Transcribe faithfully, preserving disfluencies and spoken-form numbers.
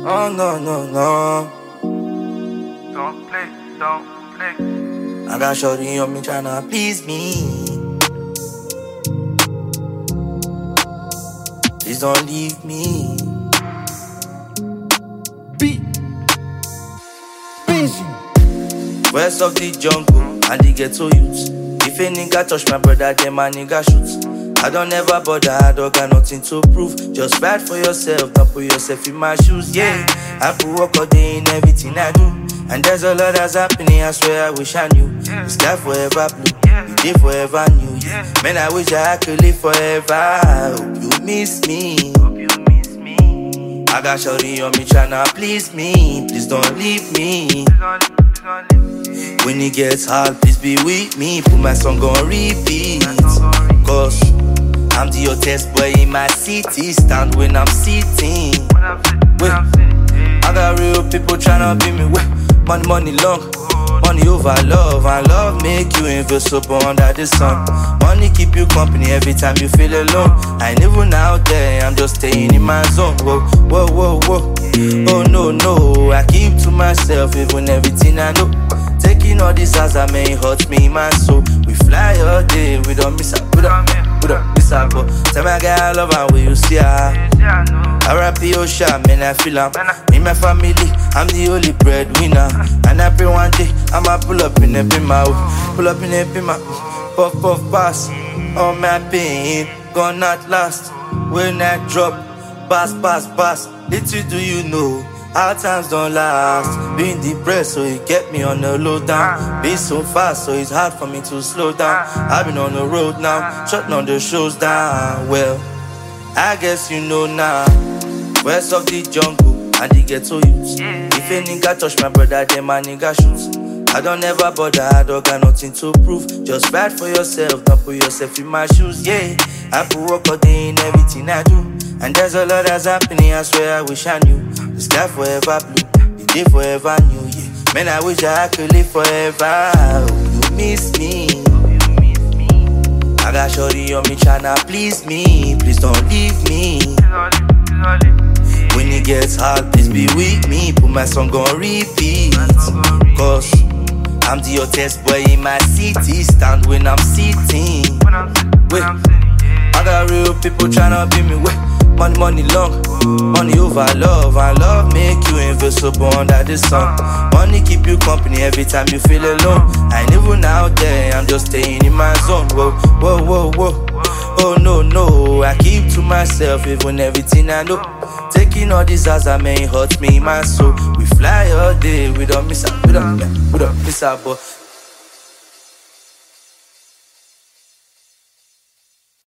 Oh no, no, no. Don't play, don't play. I got shorty on me tryna please me. Please don't leave me. Beat. Busy. West of the jungle and the ghetto youths. If a nigga touch my brother, then my nigga shoots. I don't ever bother, I don't got nothing to prove. Just fight for yourself, don't put yourself in my shoes, yeah. I put work all day in everything I do. And there's a lot that's happening, I swear I wish I knew. The sky forever blue, the day forever new, yeah. Man, I wish I could live forever. I hope you miss me. Hope you miss me. I got shorty on me tryna please me. Please don't leave me. Please don't, please don't leave me. When it gets hard, please be with me. Put my song on repeat. Cause I'm the hottest boy in my city. Stand when I'm sitting. When I'm sitting, when I'm sitting, yeah. I got real people tryna be me way. Money, money long. Money over love. And love make you invisible under the sun. Money keep you company every time you feel alone. I ain't even out there, I'm just staying in my zone. Whoa, whoa, whoa, whoa. Oh no, no. I keep to myself even everything I know. Taking all these as I may hurt me in my soul. We fly all day, we don't miss out, we don't, we don't miss out. But tell my guy I love her when you see her. I rap your shot, man, I feel am. Me, my family, I'm the only breadwinner. And I pray one day, I'ma pull up in a bima. Pull up in a bima. Puff, puff, pass. All my pain, gone not last. When I drop, pass, pass, pass. Little do you know, our times don't last. Being depressed, so it kept me on the low down. Being so fast, so it's hard for me to slow down. I've been on the road now, shutting on the shows down. Well, I guess you know now. West of the jungle and the ghetto youths. If a nigga touch my brother, then my nigga shoots. I don't ever bother, I don't got nothing to prove. Just fight for yourself, don't put yourself in my shoes, yeah. I put work all day in everything I do. And there's a lot that's happening, I swear I wish I knew. The sky forever blue, the day forever new, yeah. Man, I wish I could live forever. I hope you miss me. Hope you miss me. I got shorty on me tryna please me. Please don't leave me. Please don't leave, please don't leave me. When it gets hard, please be with me. Put my song on repeat. Cause I'm the hottest boy in my city. Stand when I'm sitting. When I'm sitting, when I'm sitting, yeah. I got real people tryna be me way. Money, money long. Money over love. And love make you invisible under the sun. Money keep you company every time you feel alone. I ain't even out there, I'm just staying in my zone. Whoa, whoa, whoa, whoa. Oh no, no. I keep to myself even everything I know. Taking all these as I may hurt me in my soul. We fly all day, we don't miss out, we don't, we don't miss out, but